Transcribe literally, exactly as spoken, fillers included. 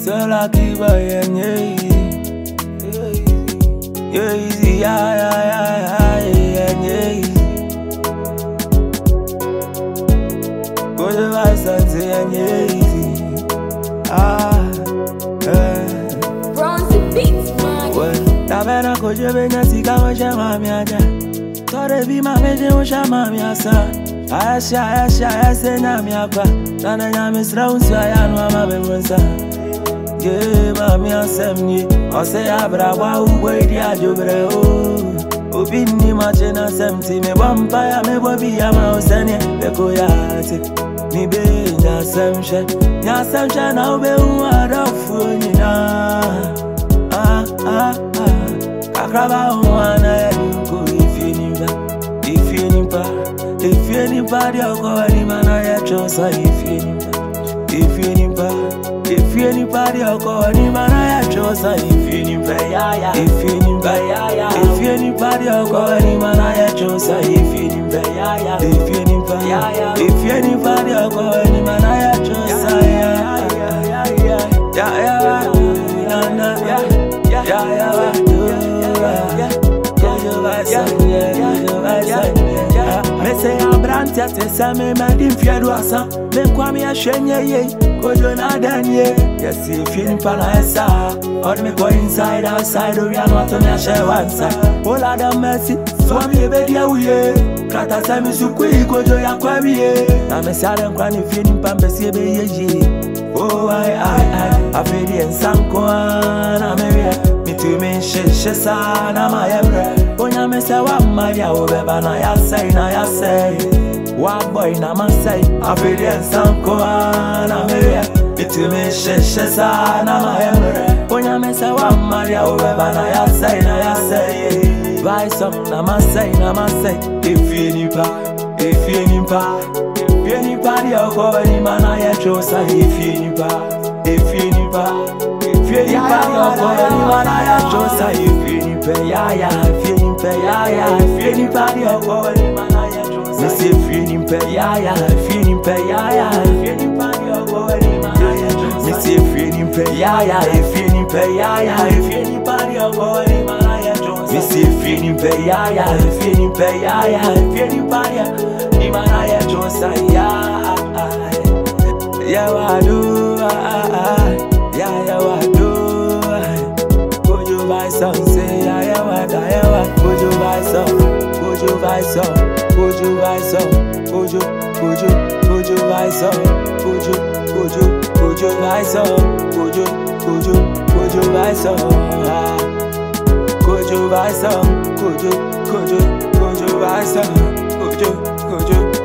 So lucky boy and yeah easy, yeah easy, yeah yeah yeah yeah and yeah easy. Go to my sons and yeah easy, ah yeah. Bronzy beats, man. Well, tabena koje benya sika washa mami aja. Tore bi mami je washa mami asa. Ayasha ayasha ayase nyami akwa. Nana nyami sra unsi ayanu ama bemunsa. Yeah, mami asemni. Ose abra wa uwe di ajobre o. Obi ni mache na semti me bampa ya me bobi ya ma osene beko ya ate. Mi be nya semshe, nya semshe na ube uwa rafu nyina. Ah ah ah. Kakraba uwa na ya nuko ifi nimba, ifi nimba, ifi nimba di oko ni mana ya chosa ifi nimba, ifi nimba, ifi nimba di oko ni mana ya chosa ifi nimba ya ya, ifi nimba ya ya, ifi nimba di oko ni mana ya chosa ifi nimba ya ya, ifi nimba ya ya, ifi nimba di oko ni mana ya chosa ya ya ya ya ya ya na na ya ya ya ya. Me say I'm brand yet, say me mad in fear do asa. Me kwame a shenye ye, kojo na danye. Yes, if you in esa, or me go inside outside, or you are not on your share one side. All of them mercy, so me be dia uye. Krata say me sukui kojo ya kwabiye. Na me say them kwani feeling pambe si be ye. Oh I I I, I feel the ensanko na me. To me she sana ma yemre onya me se wa maria obeba na ya say na ya say wa boy na ma say afiri ensanko na me to me she sana ma yemre onya me se wa maria obeba na ya say na ya say vai some na ma say na ma say if you ni pa if you ni pa if you ni pa di oko ni mana ya chosa if you ni pa if you ni pa. If you party up for anyone, I chosa. If you pay ya ya, if you pay ya ya, if you party up for anyone, I chosa. Me say if you pay ya ya, if you pay ya ya, if you party up for anyone, I chosa. Me say if you pay ya ya, if you pay ya ya, if you party up for anyone, I chosa. Me say if you pay ya ya, if you pay ya ya, if you party up for anyone, I chosa. Yeah, yeah, I do. Yeah, yeah, I do. Would you buy some? Say, yeah, yeah, what, yeah, what? Would you buy some? Would you buy some? Would you buy some? Would you, would you, would you buy some? Would you, would you, would you buy some? Would you, would you, would you buy some? Could you buy some? Could you, could you, could you buy some? Could you, could you?